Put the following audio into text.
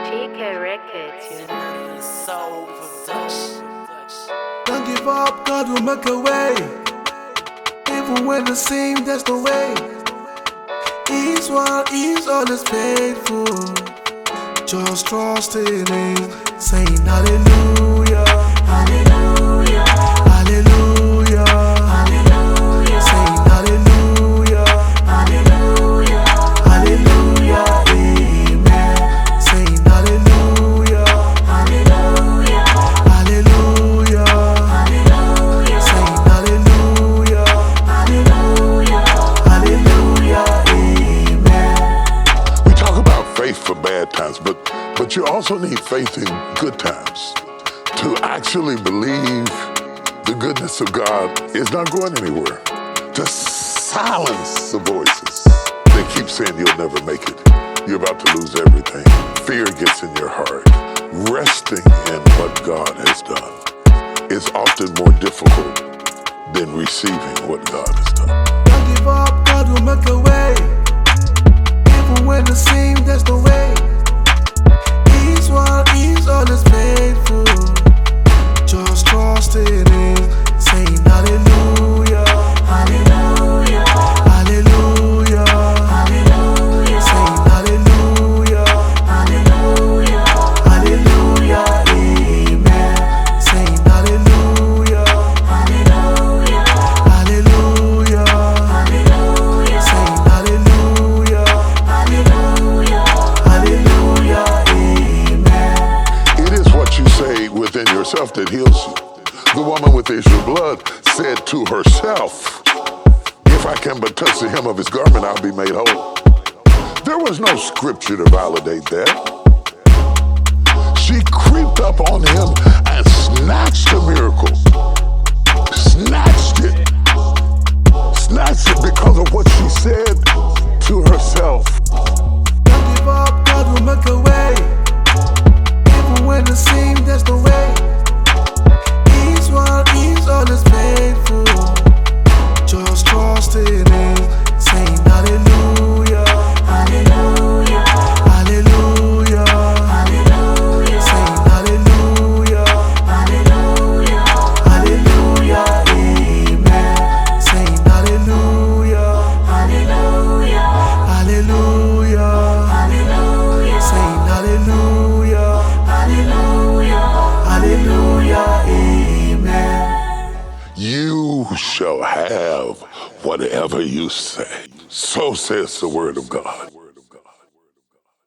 GK Records, you know. Soul production. Don't give up, God will make a way. Even when it seems there's no way. He's always faithful. Just trust in Him, saying hallelujah, hallelujah, hallelujah, hallelujah, saying hallelujah, hallelujah, hallelujah, amen, saying hallelujah, hallelujah, hallelujah, hallelujah, saying hallelujah, hallelujah, hallelujah, amen. We talk about faith for bad times, but you also need faith in good times. To actually believe the goodness of God is not going anywhere. To silence the voices that keep saying you'll never make it. You're about to lose everything. Fear gets in your heart. Resting in what God has done is often more difficult than receiving what God has done. Don't give up, God will make a way. Even when it seems there's no way. He's always faithful. Just trust in Him, saying hallelujah, hallelujah, hallelujah, hallelujah, saying hallelujah, hallelujah, hallelujah, amen, saying hallelujah, hallelujah, hallelujah, hallelujah, saying hallelujah, hallelujah, hallelujah, amen. It is what you say within yourself that heals you. The woman with the issue of blood said to herself, if I can but touch the hem of his garment, I'll be made whole. There was no scripture to validate that. She creeped up on him and snatched the miracle. Snatched it. Snatched it because of what she said to herself. Don't give up, God will make a way. Even when it seems there's no way. He's always faithful. Just trust in Him, saying hallelujah, hallelujah, hallelujah, hallelujah, saying hallelujah, hallelujah, hallelujah, amen, saying hallelujah, hallelujah, hallelujah, hallelujah, saying hallelujah, hallelujah, hallelujah, amen. You shall have whatever you say. So says the word of God.